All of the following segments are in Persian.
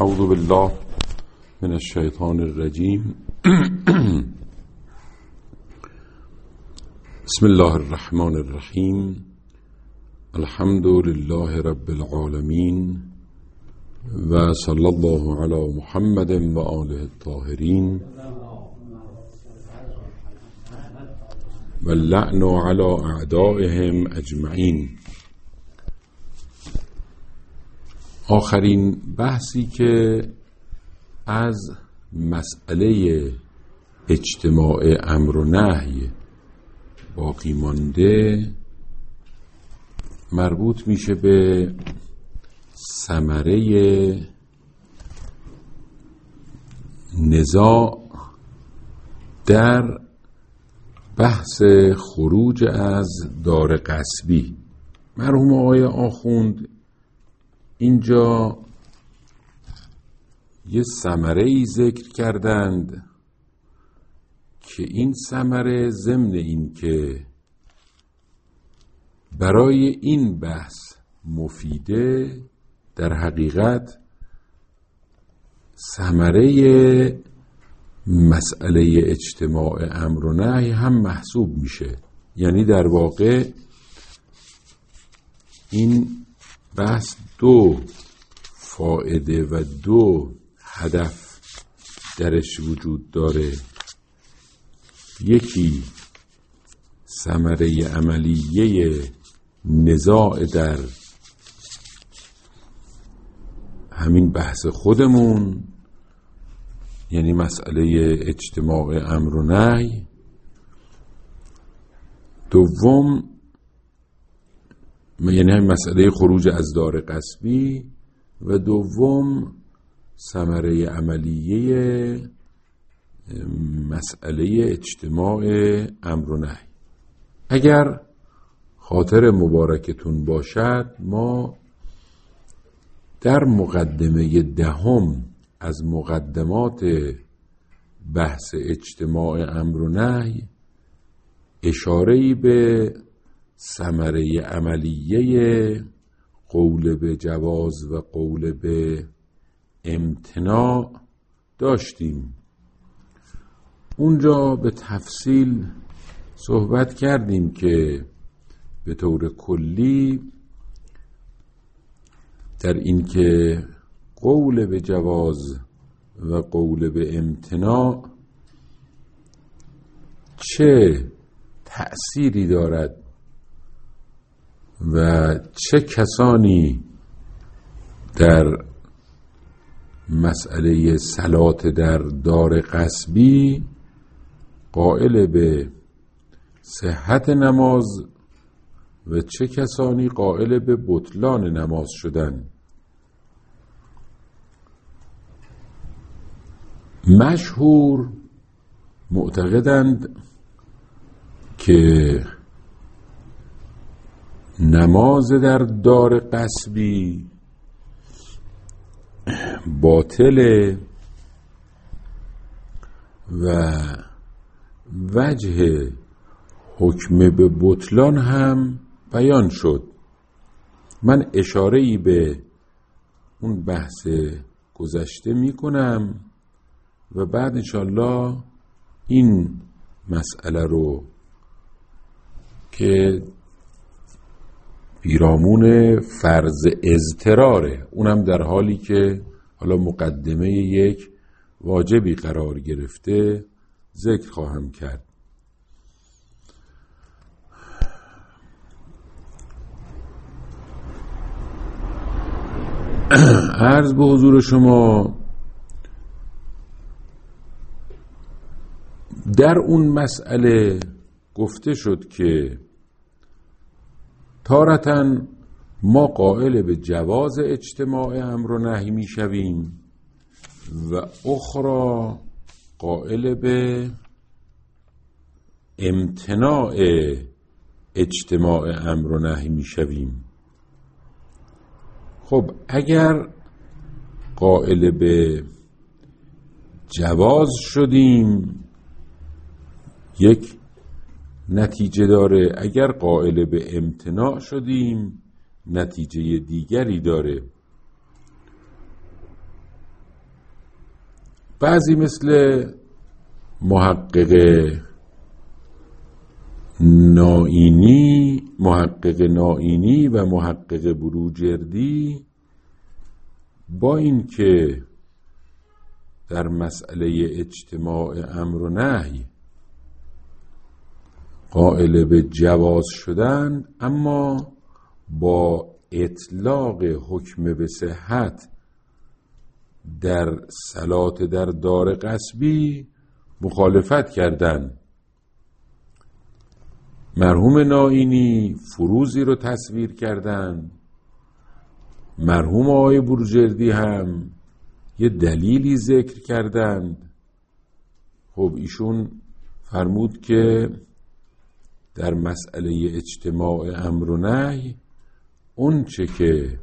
اعوذ بالله من الشیطان الرجیم. بسم الله الرحمن الرحیم. الحمد لله رب العالمین و صلی الله علی محمد و آله الطاهرین و اللعن علی اعدائهم اجمعین. آخرین بحثی که از مسئله اجتماع امر و نهی باقی مانده مربوط میشه به ثمره نزاع در بحث خروج از دار غصبی. مرحوم آقای آخوند اینجا یه ثمره‌ای ذکر کردند که این ثمره ضمن این که برای این بحث مفیده، در حقیقت ثمره مسئله اجتماع امر و نهی هم محسوب میشه. یعنی در واقع این بحث دو فائده و دو هدف درش وجود داره. یکی ثمره عملیه نزاع در همین بحث خودمون، یعنی مسئله اجتماع امر و نهی. دوم یعنی همین مسئله خروج از دار غصبی، و دوم ثمره عملیه مسئله اجتماع امر و نهی. اگر خاطر مبارکتون باشد، ما در مقدمه دهم از مقدمات بحث اجتماع امر و نهی اشاره‌ای به ثمره عملیه قول به جواز و قول به امتناع داشتیم. اونجا به تفصیل صحبت کردیم که به طور کلی در این که قول به جواز و قول به امتناع چه تأثیری دارد و چه کسانی در مسئله صلات در دار غصبی قائل به صحت نماز و چه کسانی قائل به بطلان نماز شدن. مشهور معتقدند که نماز در دار غصبی باطله و وجه حکم به بطلان هم بیان شد. من اشاره‌ای به اون بحث گذشته می کنم و بعد انشالله این مسئله رو که پیرامون فرض اضطراره، اونم در حالی که حالا مقدمه یک واجبی قرار گرفته، ذکر خواهم کرد. عرض به حضور شما در اون مسئله گفته شد که تارةً ما قائل به جواز اجتماع امر و نهی می شویم و اخرى قائل به امتناع اجتماع امر و نهی می شویم. خب اگر قائل به جواز شدیم یک نتیجه داره، اگر قائل به امتناع شدیم نتیجه دیگری داره. بعضی مثل محقق نائینی و محقق بروجردی با این که در مسئله اجتماع امر و نهی قائل به جواز شدن، اما با اطلاق حکم به صحت در صلات در دار غصبی مخالفت کردند. مرحوم نائینی فروزی رو تصویر کردند، مرحوم آقای بروجردی هم یه دلیلی ذکر کردند. خب ایشون فرمود که در مسئله اجتماع امر و نهی اون چه که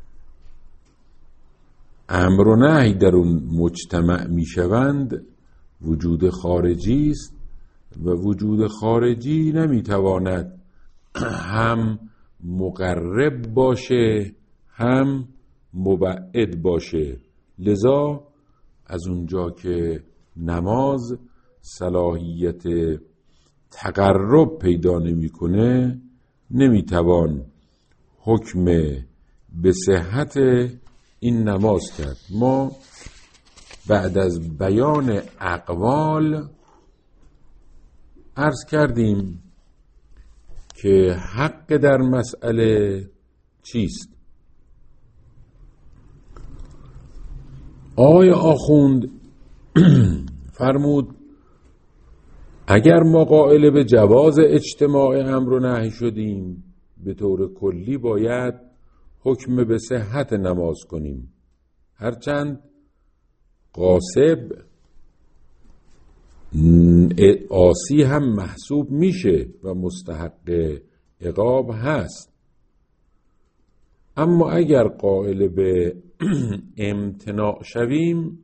امر و نهی در اون مجتمع میشوند وجود خارجی است و وجود خارجی نمیتواند هم مقرب باشه هم مبعد باشه. لذا از اونجا که نماز صلاحیت تقرب پیدا نمیکنه نمیتوان حکم به صحت این نماز کرد. ما بعد از بیان اقوال عرض کردیم که حق در مسئله چیست. آقای آخوند فرمود اگر ما قائل به جواز اجتماع امر و نهی شدیم به طور کلی باید حکم به صحت نماز کنیم، هرچند غاصب عاصی هم محسوب میشه و مستحق عقاب هست. اما اگر قائل به امتناع شویم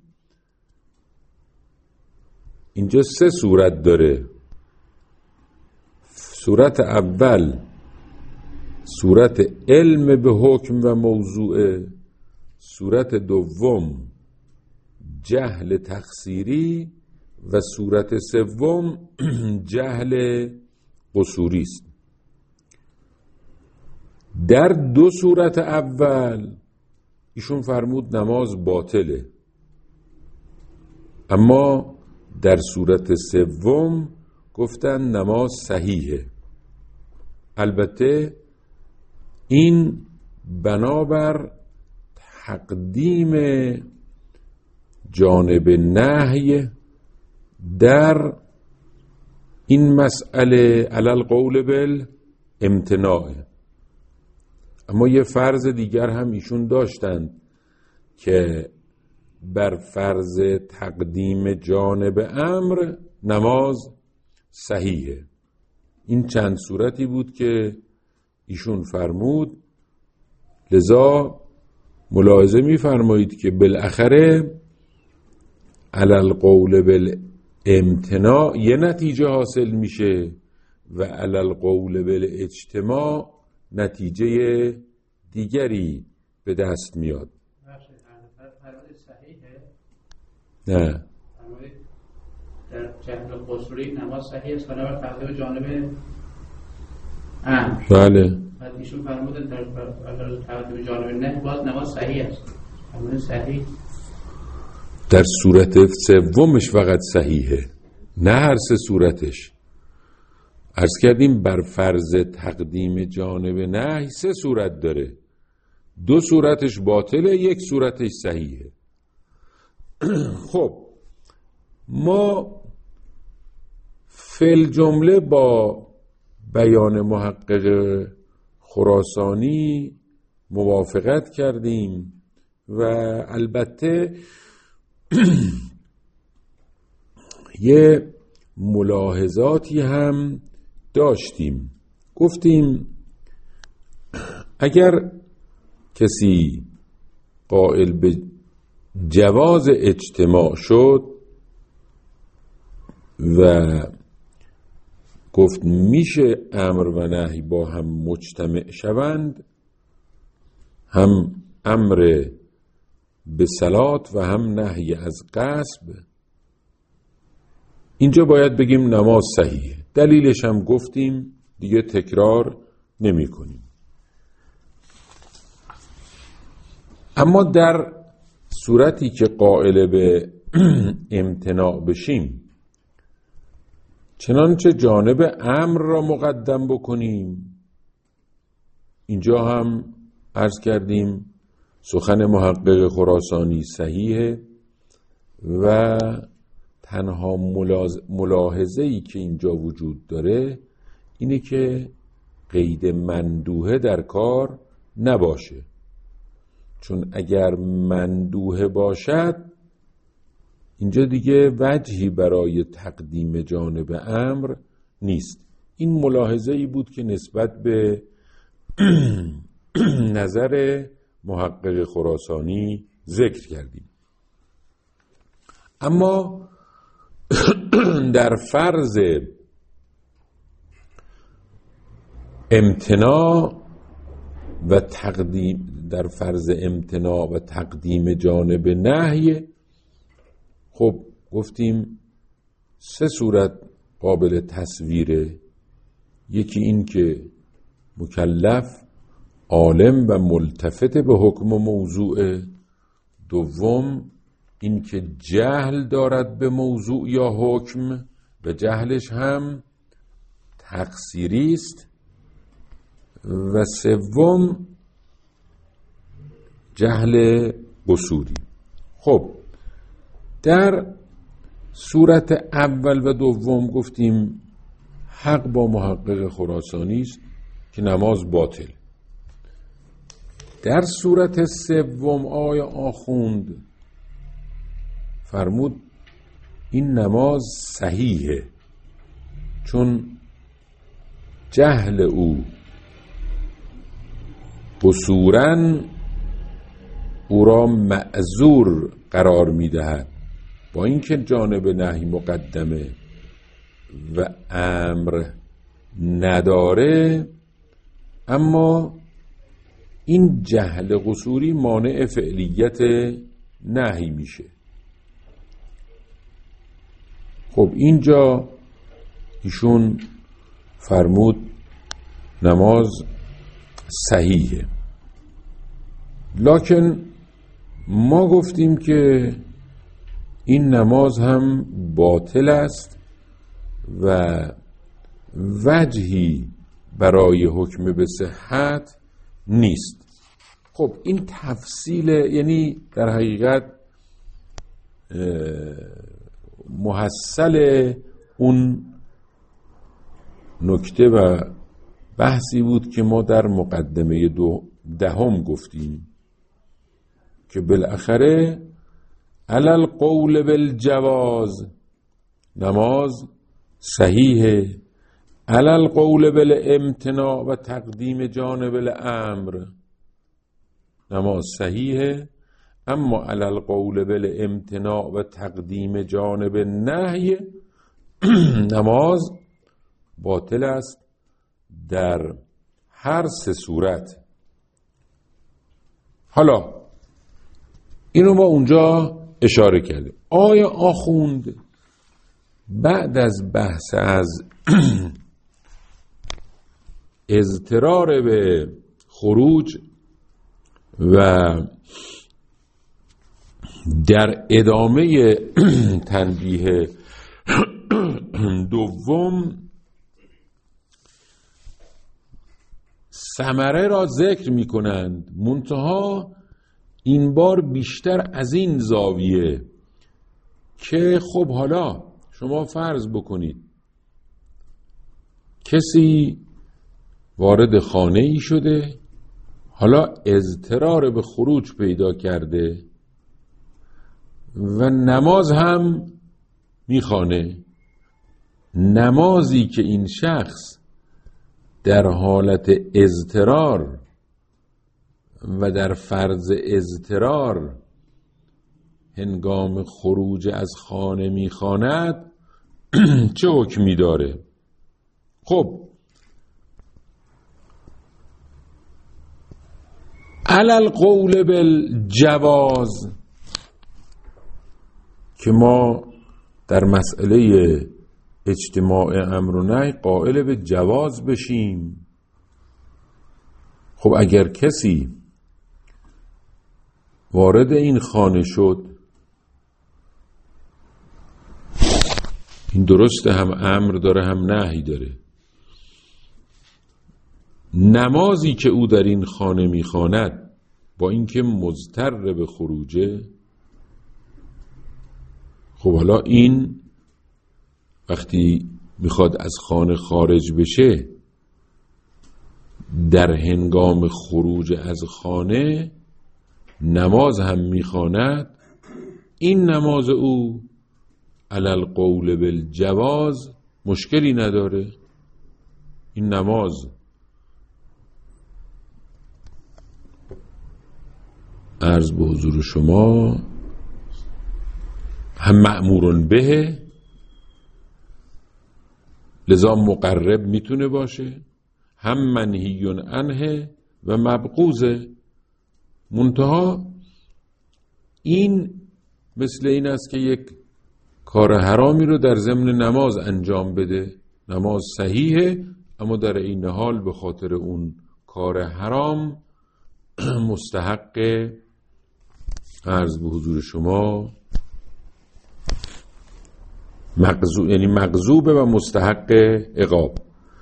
اینجا 3 صورت داره. صورت اول صورت علم به حکم و موضوع، صورت دوم جهل تقصیری و صورت سوم جهل قصوری است. در 2 صورت اول ایشون فرمود نماز باطله، اما در صورت سوم گفتن نماز صحیحه. البته این بنابر تقدیم جانب نهی در این مسئله علی القول بالامتناع. اما یه فرض دیگر هم ایشون داشتند که بر فرض تقدیم جانب امر نماز صحیحه. این چند صورتی بود که ایشون فرمود. لذا ملاحظه می‌فرمایید که بالاخره علی القول بالامتناع یه نتیجه حاصل میشه و علی القول بالاجتماع نتیجه دیگری به دست میاد. نه در جهل قصوری نماز صحیح است بنابر تقدیم جانب امر. بله. بعد ایشون فرمودن در تقدیم جانب نه باز نماز صحیح است. همون صحیح در صورت سومش فقط صحیحه، نه هر 3 صورتش. عرض کردیم بر فرض تقدیم جانب نهی 3 صورت داره، 2 صورتش باطله، 1 صورتش صحیحه. خب ما فی الجمله با بیان محقق خراسانی موافقت کردیم و البته یه ملاحظاتی هم داشتیم. گفتیم اگر کسی قائل به جواز اجتماع شد و گفت میشه امر و نهی با هم مجتمع شوند، هم امر به صلات و هم نهی از غصب، اینجا باید بگیم نماز صحیحه. دلیلش هم گفتیم، دیگه تکرار نمی کنیم. اما در صورتی که قائل به امتناع بشیم، چنانچه جانب امر را مقدم بکنیم، اینجا هم عرض کردیم سخن محقق خراسانی صحیحه و تنها ملاحظه‌ای که اینجا وجود داره اینه که قید مندوحه در کار نباشه، چون اگر مندوحه باشد اینجا دیگه وجهی برای تقدیم جانب امر نیست. این ملاحظه‌ای بود که نسبت به نظر محقق خراسانی ذکر کردیم. اما در فرض امتناع و تقدیم جانب نهی، خب گفتیم 3 صورت قابل تصویره. یکی این که مکلف عالم و ملتفت به حکم و موضوع، دوم این که جهل دارد به موضوع یا حکم و جهلش هم تقصیری است، و سوم جهل قصوری. خب در صورت اول و دوم گفتیم حق با محقق خراسانی است که نماز باطل. در صورت سوم آقای آخوند فرمود این نماز صحیحه، چون جهل او قصوراً او را معذور قرار می‌دهد، با اینکه جانب نهی مقدمه و امر نداره، اما این جهل قصوری مانع فعلیت نهی میشه. خب اینجا ایشون فرمود نماز صحیحه، لکن ما گفتیم که این نماز هم باطل است و وجهی برای حکم به صحت نیست. خب این تفصیل، یعنی در حقیقت محصل اون نکته و بحثی بود که ما در مقدمه 10 گفتیم که بالاخره علی القول بالجواز نماز صحیحه، علی القول بالامتناع و تقدیم جانب الامر نماز صحیحه، اما علی القول بالامتناع و تقدیم جانب النهی نماز باطل است در هر 3 صورت. حالا اینو ما اونجا اشاره کردیم. آیا آخوند بعد از بحث از اضطرار به خروج و در ادامه تنبیه دوم ثمره را ذکر می کنند، منتها این بار بیشتر از این زاویه که خب حالا شما فرض بکنید کسی وارد خانه ای شده، حالا اضطرار به خروج پیدا کرده و نماز هم میخوانه. نمازی که این شخص در حالت اضطرار و در فرض اضطرار هنگام خروج از خانه میخواند چه حکمی داره؟ خب علی القول بالجواز که ما در مسئله اجتماع امر و نهی قائل به جواز بشیم. خب اگر کسی وارد این خانه شد، این درسته هم امر داره هم نهی داره. نمازی که او در این خانه میخواند با اینکه مضطر به خروجه، خب حالا این وقتی میخواد از خانه خارج بشه، در هنگام خروج از خانه نماز هم میخواند، این نماز او علی القول بالجواز مشکلی نداره. این نماز عرض به حضور شما هم مأمورون به، لذا مقرب میتونه باشه، هم منهیون عنه و مبغوضه. منتها این مثل این است که یک کار حرامی رو در ضمن نماز انجام بده. نماز صحیحه اما در این حال به خاطر اون کار حرام مستحق عرض به حضور شما یعنی مغضوبه و مستحق عقاب.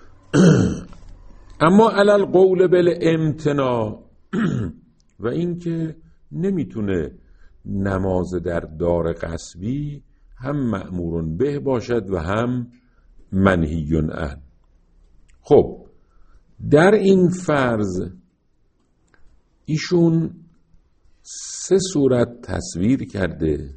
اما علی القول بالامتناع و این که نمیتونه نماز در دار غصبی هم مأمورون به باشد و هم منهیون عنه. خب در این فرض ایشون 3 صورت تصویر کرده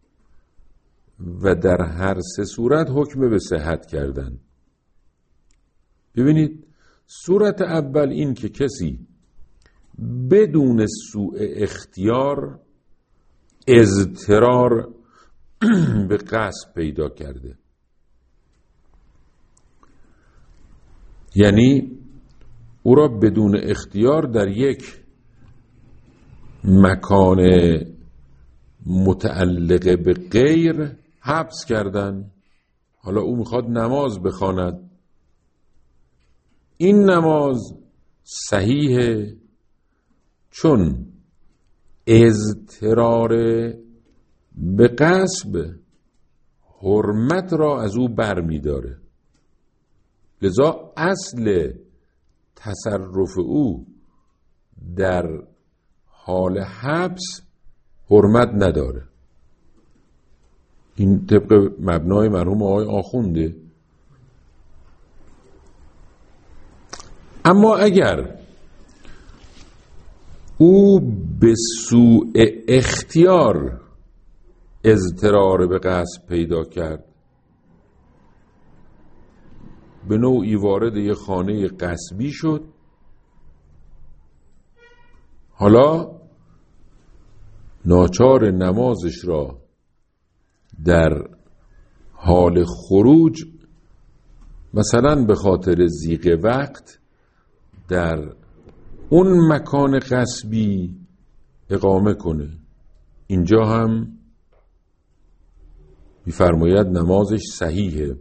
و در هر 3 صورت حکم به صحت کردن. ببینید، صورت اول این که کسی بدون سوء اختیار اضطرار به غصب پیدا کرده، یعنی او را بدون اختیار در یک مکان متعلق به غیر حبس کردن. حالا او میخواد نماز بخواند، این نماز صحیحه چون اضطرار به غصب حرمت را از او بر می داره. لذا اصل تصرف او در حال حبس حرمت نداره. این طبق مبنای مرحوم آقای آخونده. اما اگر او به سوء اختیار اضطرار به غصب پیدا کرد، به نوعی وارد یه خانه غصبی شد، حالا ناچار نمازش را در حال خروج مثلا به خاطر ضیق وقت در اون مکان غصبی اقامه کنه. اینجا هم می‌فرماید نمازش صحیحه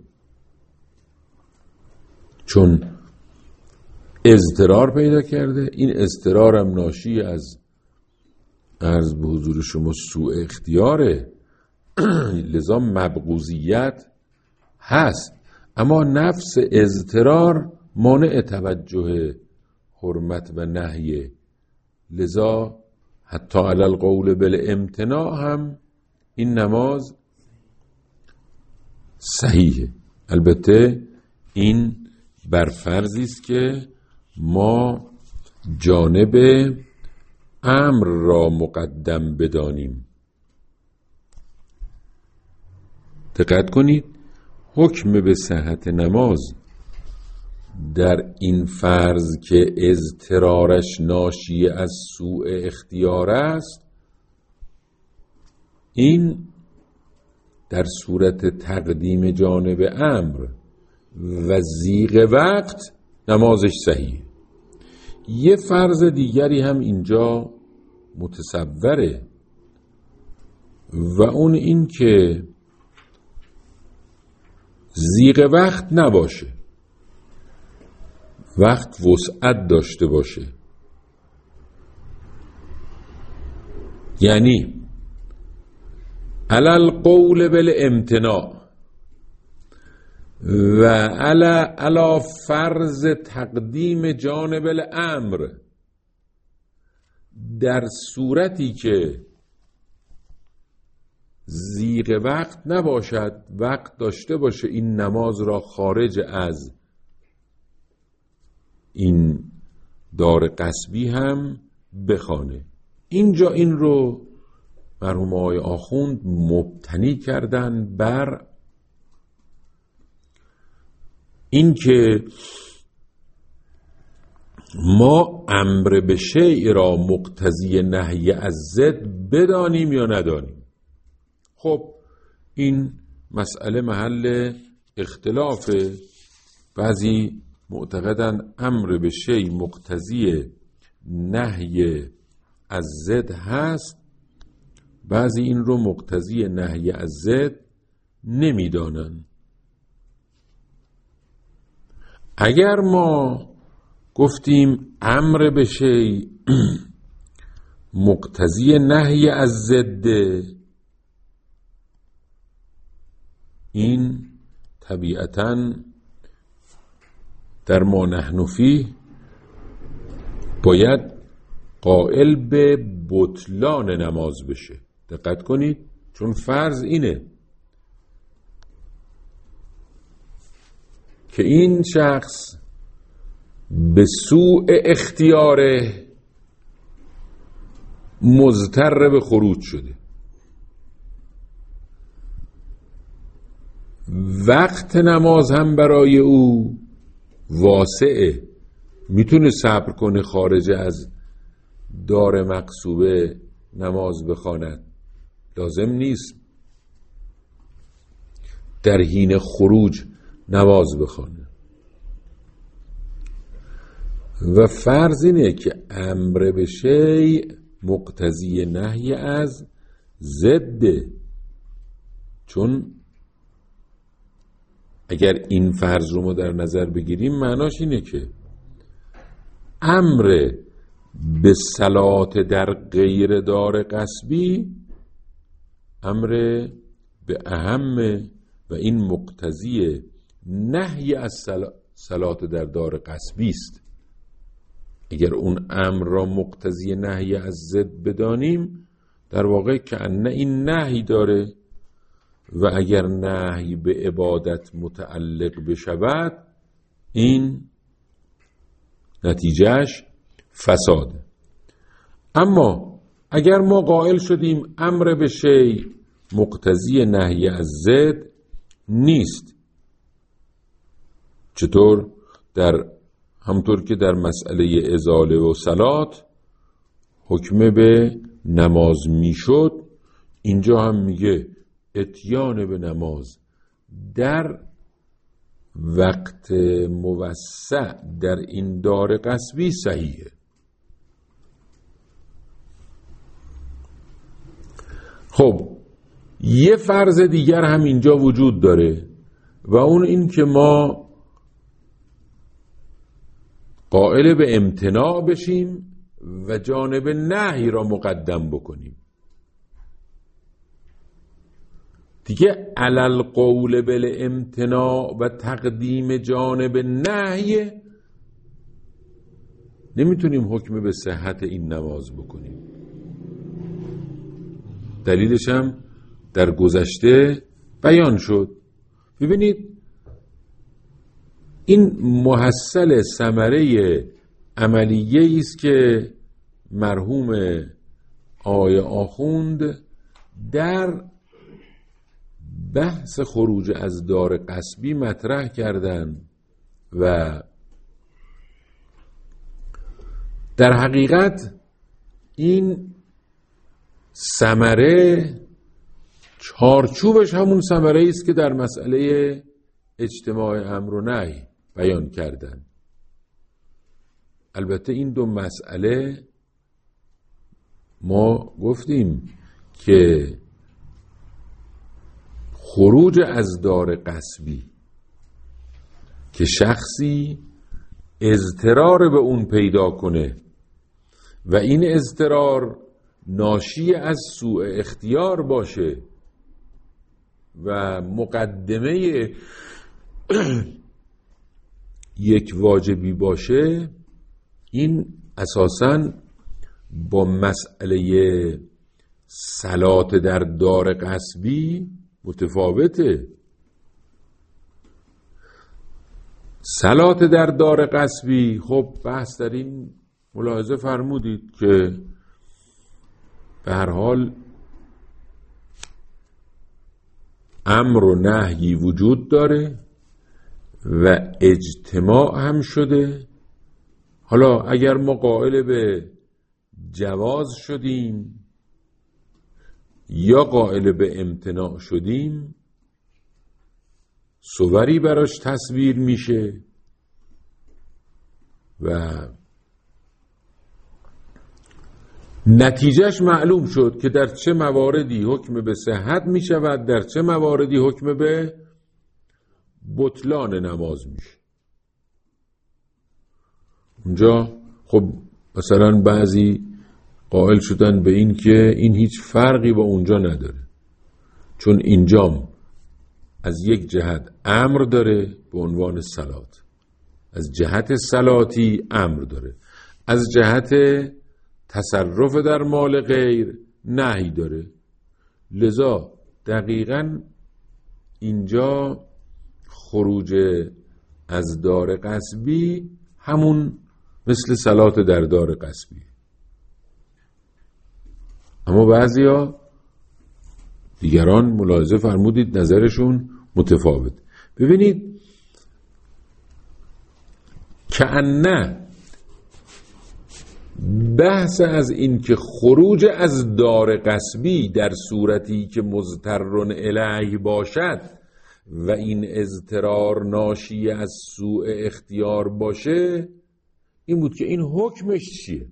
چون اضطرار پیدا کرده. این اضطرار هم ناشی از عرض به حضور شما سوء اختیاره، لذا مبغوضیت هست، اما نفس اضطرار مانع توجه حرمت و نهیه. لذا حتی علی القول بالامتناع هم این نماز صحیحه. البته این بر فرضی است که ما جانب امر را مقدم بدانیم. دقت کنید، حکم به صحت نماز در این فرض که اضطرارش ناشی از سوء اختیار است، این در صورت تقدیم جانب امر و ضیق وقت نمازش صحیح. یه فرض دیگری هم اینجا متصوره و اون این که زیغ وقت نباشه، وقت وسعت داشته باشه. یعنی علل قول بالامتناع و علا فرض تقدیم جانب الامر، در صورتی که زیغ وقت نباشد، وقت داشته باشه این نماز را خارج از این دار غصبی هم بخوانه. اینجا این رو مرحوم آقای آخوند مبتنی کردن بر اینکه ما امر به شیء را مقتضی نهی از ضد بدانیم یا ندانیم. خب این مسئله محل اختلافه. بعضی معتقدن امر به شیء مقتضی نهی از ضد هست، بعضی این رو مقتضی نهی از ضد نمیدانن. اگر ما گفتیم امر به شیء مقتضی نهی از ضد، این طبیعتاً در ما نحن فیه باید قائل به بطلان نماز بشه. دقت کنید، چون فرض اینه که این شخص به سوء اختیاره مضطر به خروج شده، وقت نماز هم برای او واسعه، میتونه صبر کنه خارج از دار مقصوبه نماز بخواند، لازم نیست در حین خروج نماز بخوانه. و فرض اینه که امر به شیء مقتضی نهی از ضد، چون اگر این فرض رو ما در نظر بگیریم معناش اینه که امر به صلات در غیر دار غصبی امر به اهم و این مقتضی نهی از صلات در دار غصبی است. اگر اون امر را مقتضی نهی از ضد بدانیم، در واقع کأن این نهی داره و اگر نهی به عبادت متعلق بشود، این نتیجهش فساده. اما اگر ما قائل شدیم امر به شیء مقتضی نهی از ضد نیست، چطور؟ همطور که در مسئله ازاله و صلات حکم به نماز میشد، اینجا هم میگه اتیان به نماز در وقت موسع در این دار غصبی صحیحه. خب یه فرض دیگر هم اینجا وجود داره و اون این که ما قائل به امتناع بشیم و جانب نهی را مقدم بکنیم. دیگه علل قول بالامتناع و تقدیم جانب نهی نمیتونیم حکم به صحت این نماز بکنیم. دلیلش هم در گذشته بیان شد. ببینید این محصل ثمره عملیه است که مرحوم آقای آخوند در بحث خروج از دار غصبی مطرح کردن و در حقیقت این ثمره چارچوبش همون ثمره است که در مسئله اجتماع امر و نهی بیان کردن. البته این دو مسئله ما گفتیم که خروج از دار غصبی که شخصی اضطرار به اون پیدا کنه و این اضطرار ناشی از سوء اختیار باشه و مقدمه یک واجبی باشه، این اساساً با مسئله صلات در دار غصبی متفاوته. صلات در دار غصبی خب بحث در این ملاحظه فرمودید که به هر حال امر و نهی وجود داره و اجتماع هم شده. حالا اگر ما قائل به جواز شدیم یا قائل به امتناع شدیم، صوری براش تصویر میشه و نتیجهش معلوم شد که در چه مواردی حکم به صحت می شود، در چه مواردی حکم به بطلان نماز میشه. اونجا خب مثلا بعضی قائل شدن به این که این هیچ فرقی با اونجا نداره، چون اینجام از یک جهت امر داره به عنوان صلات، از جهت صلاتی امر داره، از جهت تصرف در مال غیر نهی داره. لذا دقیقاً اینجا خروج از دار غصبی همون مثل صلات در دار غصبی. اما بعضیا دیگران ملاحظه فرمودید نظرشون متفاوت. ببینید کأنه بحث از این که خروج از دار غصبی در صورتی که مضطرن الیه باشد و این اضطرار ناشی از سوء اختیار باشه، این بود که این حکمش چیه؟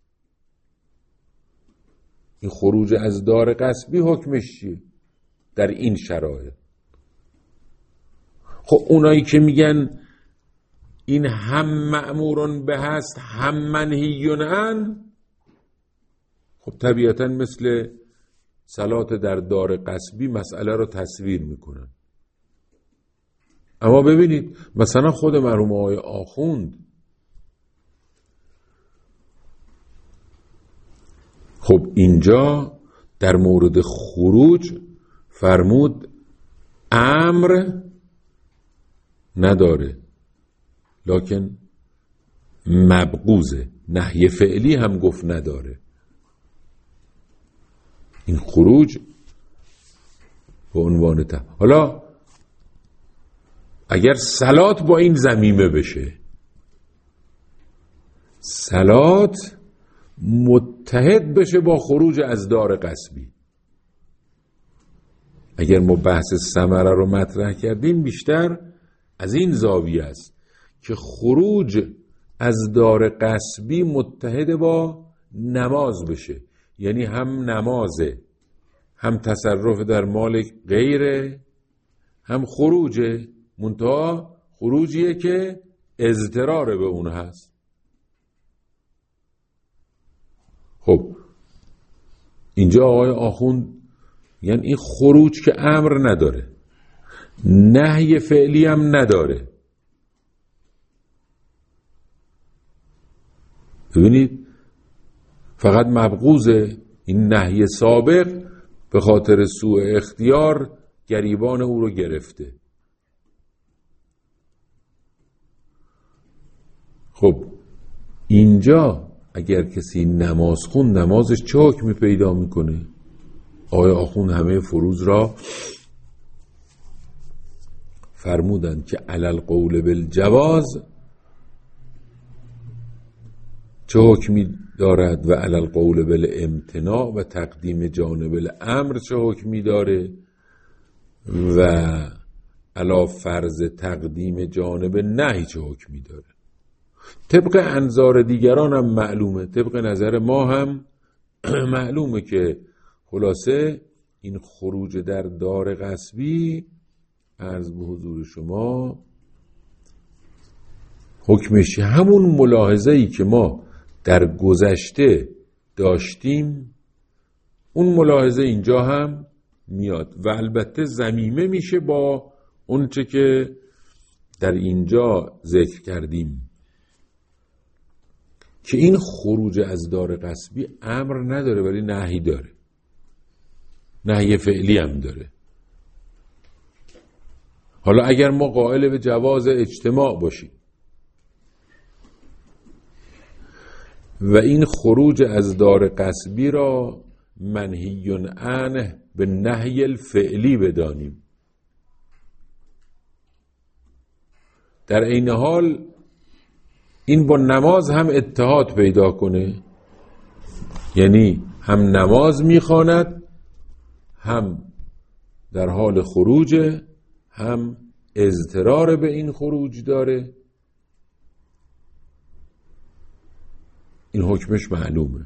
این خروج از دار غصبی حکمش چیه در این شرایط؟ خب اونایی که میگن این هم مأمورون به هست هم منهیون عن، خب طبیعتا مثل صلات در دار غصبی مسئله رو تصویر میکنن. اما ببینید مثلا خود مرحوم آقای آخوند خب اینجا در مورد خروج فرمود امر نداره لکن مبغوزه، نهی فعلی هم گفت نداره. این خروج به عنوان حالا اگر صلات با این ضمیمه بشه، صلات متحد بشه با خروج از دار غصبی، اگر ما بحث ثمره رو مطرح کردیم بیشتر از این زاویه است که خروج از دار غصبی متحد با نماز بشه، یعنی هم نمازه، هم تصرف در مال غیره، هم خروجه، منتها خروجیه که اضطرار به اون هست. خب اینجا آقای آخوند یعنی این خروج که امر نداره، نهی فعلی هم نداره. ببینید فقط مبغوزه، این نهی سابق به خاطر سوء اختیار گریبان او رو گرفته. خب اینجا اگر کسی نماز خوند، نمازش چه حکمی پیدا میکنه؟ آقای آخوند همه فروض را فرمودند که علل قول بالجواز چه حکمی دارد و علل قول بالامتناع و تقدیم جانب الامر چه حکمی داره و علی فرض تقدیم جانب نهی چه حکمی داره. طبق انظار دیگران هم معلومه، طبق نظر ما هم معلومه که خلاصه این خروج در دار غصبی عرض به حضور شما حکمش همون ملاحظه‌ای که ما در گذشته داشتیم، اون ملاحظه اینجا هم میاد و البته ضمیمه میشه با اون چه که در اینجا ذکر کردیم که این خروج از دار غصبی امر نداره ولی نهی داره، نهی فعلی هم داره. حالا اگر ما قائل به جواز اجتماع باشیم و این خروج از دار غصبی را منهی عنه به نهی الفعلی بدانیم، در این حال این با نماز هم اتحاد پیدا کنه، یعنی هم نماز میخواند، هم در حال خروج، هم اضطرار به این خروج داره، این حکمش معلومه.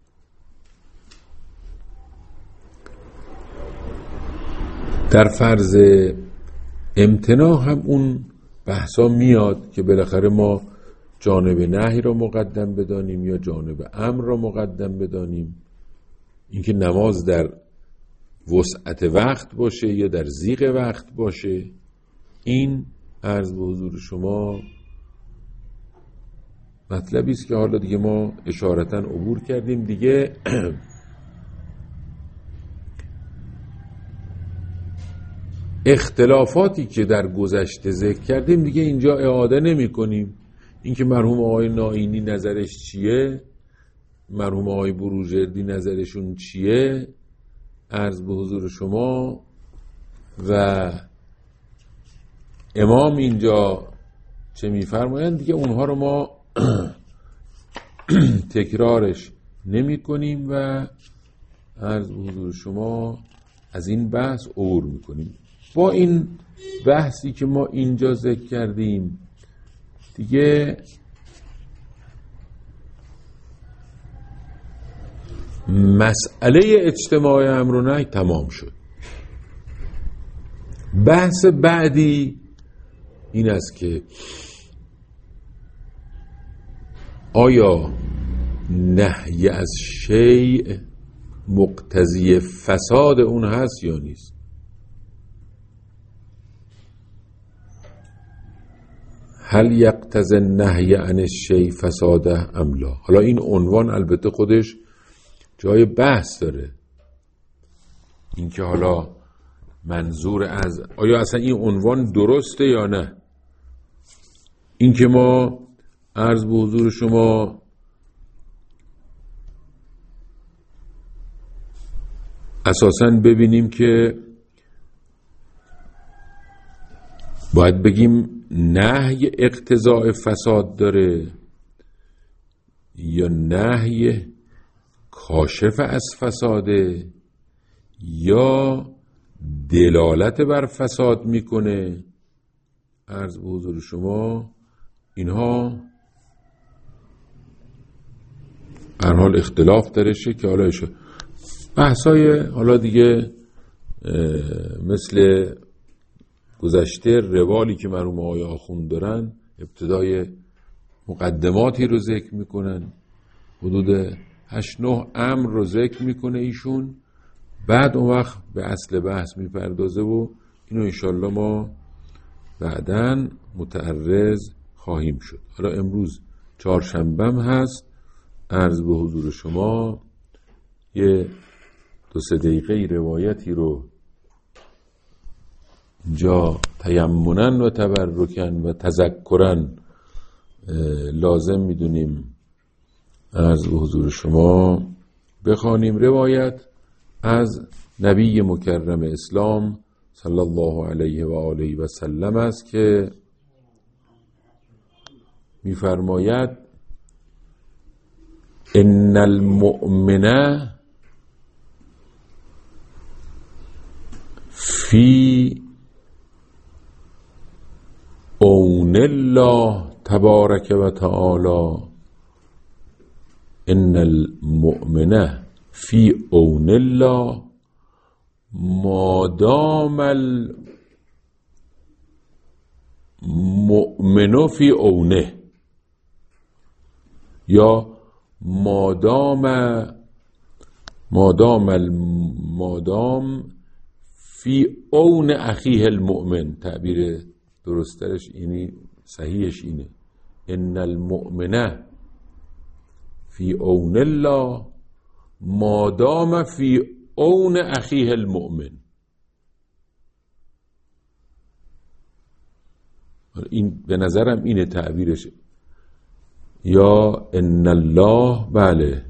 در فرض امتناع هم اون بحثا میاد که بالاخره ما جانب نهی را مقدم بدانیم یا جانب امر را مقدم بدانیم، اینکه نماز در وسعت وقت باشه یا در ضیق وقت باشه. این عرض به حضور شما مطلبی است که حالا دیگه ما اشارتاً عبور کردیم دیگه. اختلافاتی که در گذشته ذکر کردیم دیگه اینجا اعاده نمی کنیم. اینکه مرحوم آقای نائینی نظرش چیه، مرحوم آقای بروجردی نظرشون چیه، عرض به حضور شما و امام اینجا چه میفرمایند دیگه اونها رو ما تکرارش نمی کنیم و عرض به حضور شما از این بحث عبور می کنیم. با این بحثی که ما اینجا ذکر کردیم دیگه مسئله اجتماع امر و نهی تمام شد. بحث بعدی این است که آیا نهی از شیء مقتضی فساد اون هست یا نیست؟ هل یقتضی النهی عن الشیء فساده ام لا؟ حالا این عنوان البته خودش جای بحث داره، اینکه حالا منظور از آیا اصلا این عنوان درسته یا نه. اینکه ما عرض به حضور شما اساساً ببینیم که باید بگیم نهی اقتضاء فساد داره یا نهی کاشف از فساده یا دلالت بر فساد میکنه. عرض به حضور شما اینها هر حال اختلاف درشه که حالا بحثای حالا دیگه مثل گذشته روالی که مرحوم آقای آخوند دارن، ابتدای مقدماتی رو ذکر میکنن، حدود 8-9 امر رو ذکر میکنه ایشون، بعد اون وقت به اصل بحث میپردازه و اینو انشالله ما بعداً متعرض خواهیم شد. حالا امروز چهارشنبه هست، عرض به حضور شما یه 2-3 دقیقه روایتی رو اینجا تیمناً و تبرکاً و تذکراً لازم میدونیم عرض به حضور شما بخوانیم. روایت از نبی مکرم اسلام صلی الله علیه و آله و سلم است که می‌فرماید ان المؤمن فی عون الله تبارک و تعالی، ان المؤمن فی عون الله ما دام المؤمن فی عونه. یا مادام فی اون اخیه المؤمن. تعبیر درستش اینی، صحیحش اینه، ان المؤمنه فی اون الله مادام فی اون اخیه المؤمن. این به نظرم اینه تعبیرش. یا ان الله، بله،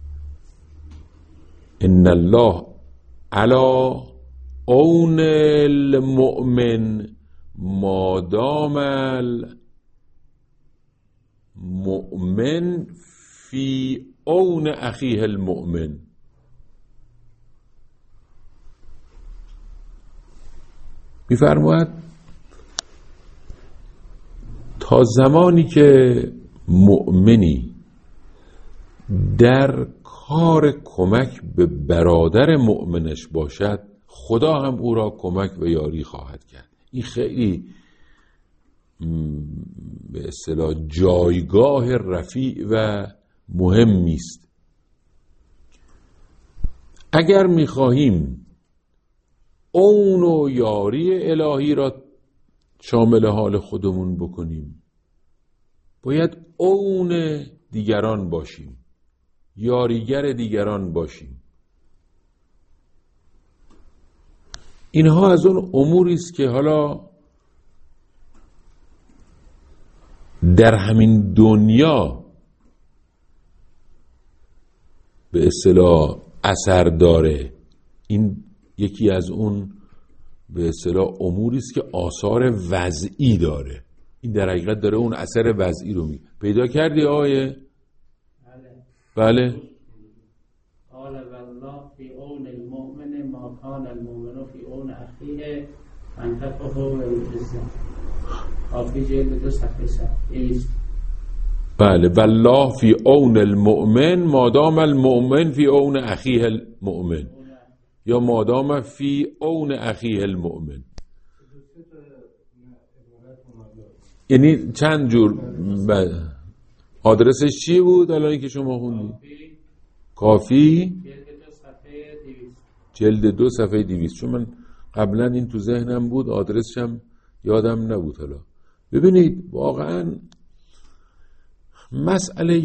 ان الله علی اون المؤمن مادام المؤمن فی اون اخیه المؤمن. می‌فرماید تا زمانی که مؤمنی در کار کمک به برادر مؤمنش باشد، خدا هم او را کمک و یاری خواهد کرد. این خیلی به اصطلاح جایگاه رفیع و مهمی است. اگر می‌خواهیم اون و یاری الهی را شامل حال خودمون بکنیم، باید اون دیگران باشیم، یاریگر دیگران باشیم. اینها از اون اموری است که حالا در همین دنیا به اصطلاح اثر داره. این یکی از اون به اصطلاح اموری است که آثار وضعی داره. این در حقیقت داره اون اثر وضعی رو پیدا کردی آیه؟ بله. قال والله فی اون المؤمن ما کان المؤمن فی اون اخیه فانتفعه بالاسلام. کافی جلد 2 صفحه 20. بله، والله فی اون المؤمن مادام المؤمن فی اون اخیه المؤمن، یا مادام فی اون اخیه المؤمن. یعنی چند جور آدرسش چی بود الان که شما خوندید؟ کافی جلد 2 صفحه 200. چون من قبلا این تو ذهنم بود، آدرسش هم یادم نبود. حالا ببینید، واقعا مسئله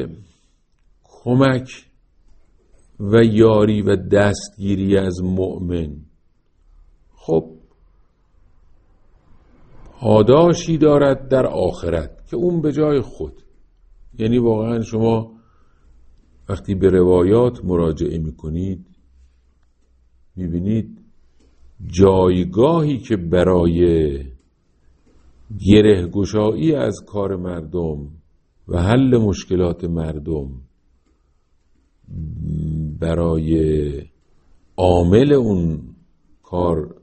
کمک و یاری و دستگیری از مؤمن خب پاداشی دارد در آخرت که اون به جای خود. یعنی واقعا شما وقتی به روایات مراجعه میکنید میبینید جایگاهی که برای گره‌گشایی از کار مردم و حل مشکلات مردم برای عامل اون کار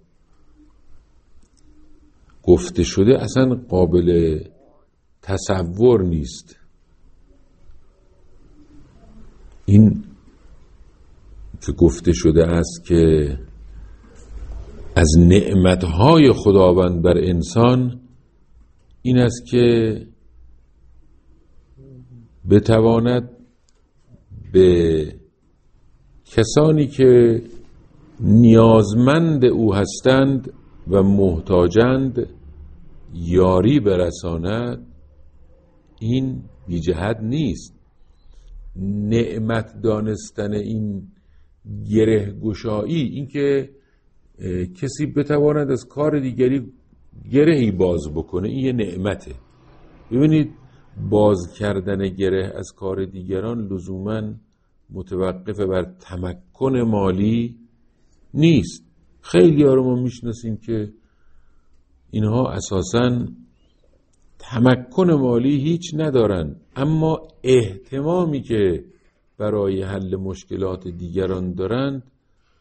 گفته شده اصلا قابل تصور نیست. این که گفته شده است که از نعمتهای خداوند بر انسان این است که بتواند به کسانی که نیازمند او هستند و محتاجند یاری برساند. این بی جهت نیست. نعمت دانستن این گره گشایی، این که کسی بتواند از کار دیگری گرهی باز بکنه، این یه نعمته. ببینید، باز کردن گره از کار دیگران لزوماً متوقف بر تمکن مالی نیست. خیلی ها رو ما میشناسیم که اینها اساساً تمکن مالی هیچ ندارن، اما اهتمامی که برای حل مشکلات دیگران دارند،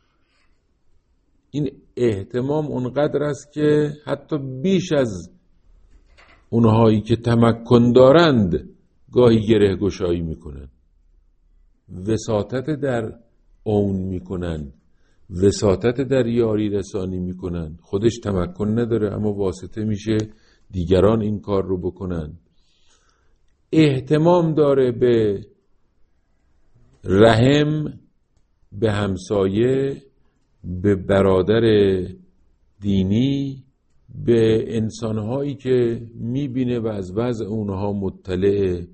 این اهتمام اونقدر است که حتی بیش از اونهایی که تمکن دارند گاهی گره گشایی میکنن، وساطت در اون میکنن، وساطت در یاری رسانی میکنن. خودش تمکن نداره اما واسطه میشه دیگران این کار رو بکنن. اهتمام داره به رحم، به همسایه، به برادر دینی، به انسانهایی که میبینه و از وضع اونها مطلعه.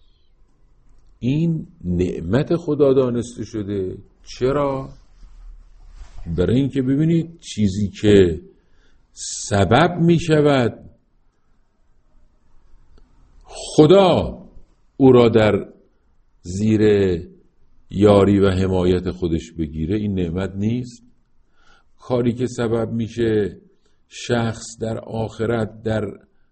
این نعمت خدا دانسته شده. چرا؟ برای اینکه ببینید چیزی که سبب میشود خدا او را در زیر یاری و حمایت خودش بگیره، این نعمت نیست؟ کاری که سبب میشه شخص در آخرت در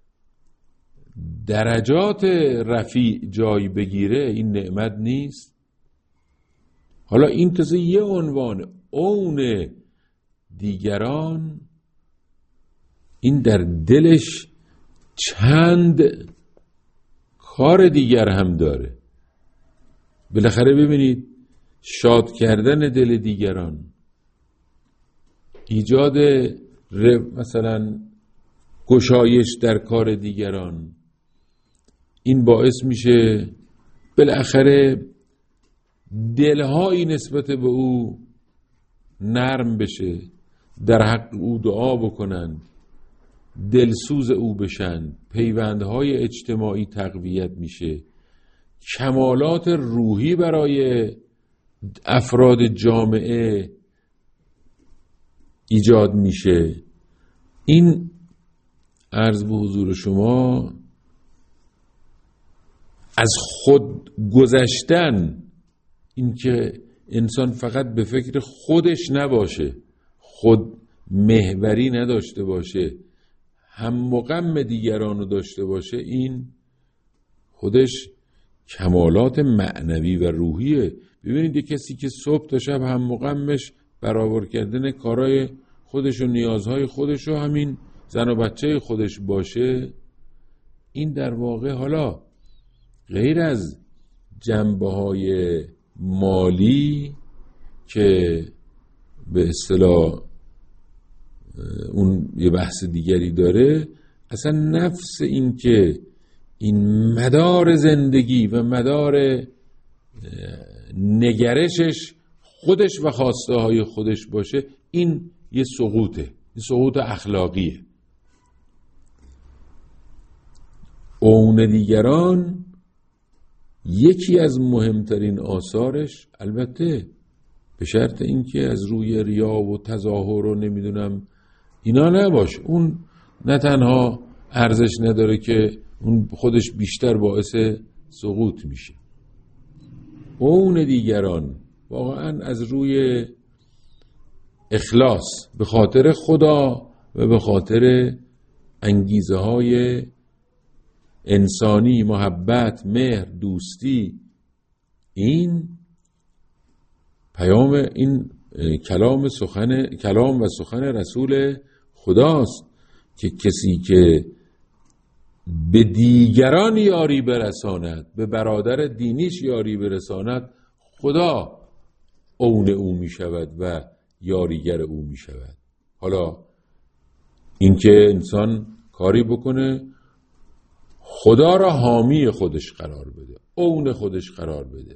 درجات رفیع جای بگیره، این نعمت نیست؟ حالا این تازه یه عنوان. اون دیگران، این در دلش چند کار دیگر هم داره. بالاخره ببینید شاد کردن دل دیگران، ایجاد مثلا گشایش در کار دیگران، این باعث میشه بالاخره دلهایی نسبت به او نرم بشه، در حق او دعا بکنن، دلسوز او بشن، پیوندهای اجتماعی تقویت میشه، کمالات روحی برای افراد جامعه ایجاد میشه. این عرض به حضور شما از خود گذشتن، این که انسان فقط به فکر خودش نباشه، خود محوری نداشته باشه، هم و غم دیگران رو داشته باشه، این خودش کمالات معنوی و روحیه. ببینید یک کسی که صبح تا شب هم و غمش برآورد کردن کارهای خودش و نیازهای خودش و همین زن و بچه خودش باشه، این در واقع حالا غیر از جنبه‌های مالی که به اصطلاح اون یه بحث دیگری داره، اصلا نفس این که این مدار زندگی و مدار نگرشش خودش و خواسته های خودش باشه، این یه سقوطه، یه سقوط اخلاقیه. اون دیگران یکی از مهمترین آثارش، البته به شرط اینکه از روی ریا و تظاهر و نمیدونم اینا نباشه، اون نه تنها ارزش نداره که اون خودش بیشتر باعث سقوط میشه. اون دیگران واقعا از روی اخلاص به خاطر خدا و به خاطر انگیزه های انسانی، محبت، مهر، دوستی، این پیام، این کلام و سخن رسول خداست که کسی که به دیگران یاری برساند، به برادر دینیش یاری برساند، خدا اون او می شود و یاریگر او می شود. حالا اینکه انسان کاری بکنه خدا را حامی خودش قرار بده، اون خودش قرار بده،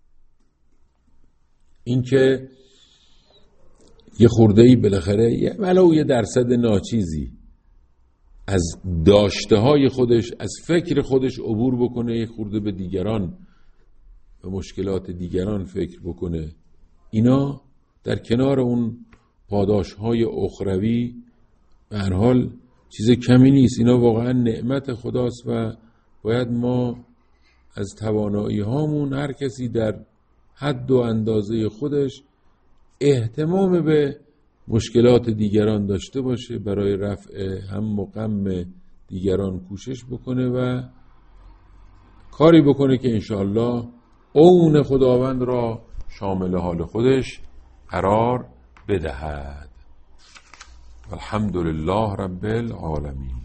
اینکه یه خورده‌ای بالاخره ولو یه درصد ناچیزی از داشته های خودش، از فکر خودش عبور بکنه، یه خورده به دیگران و مشکلات دیگران فکر بکنه، اینا در کنار اون پاداش های اخروی به هر حال چیز کمی نیست. اینا واقعا نعمت خداست و باید ما از توانایی هامون هر کسی در حد و اندازه خودش اهتمام به مشکلات دیگران داشته باشه، برای رفع هم و غم دیگران کوشش بکنه و کاری بکنه که انشاءالله اون خداوند را شامل حال خودش قرار بدهد. الحمدلله رب العالمین.